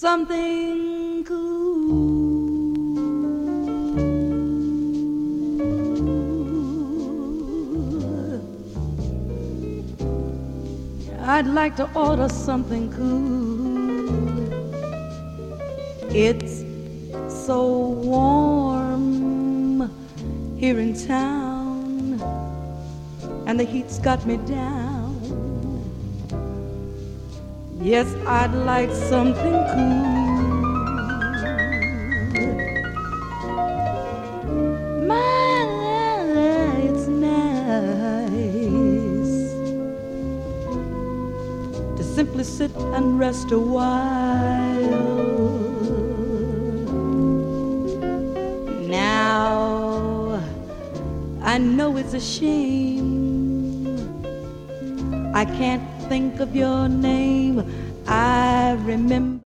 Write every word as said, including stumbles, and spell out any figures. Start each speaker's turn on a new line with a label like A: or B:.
A: something cool. I'd like to order something cool. It's so warm here in town, and the heat's got me down. Yes, I'd like something cool. My, it's nice to simply sit and rest a while. Now I know it's a shame I can't think of your name. I remember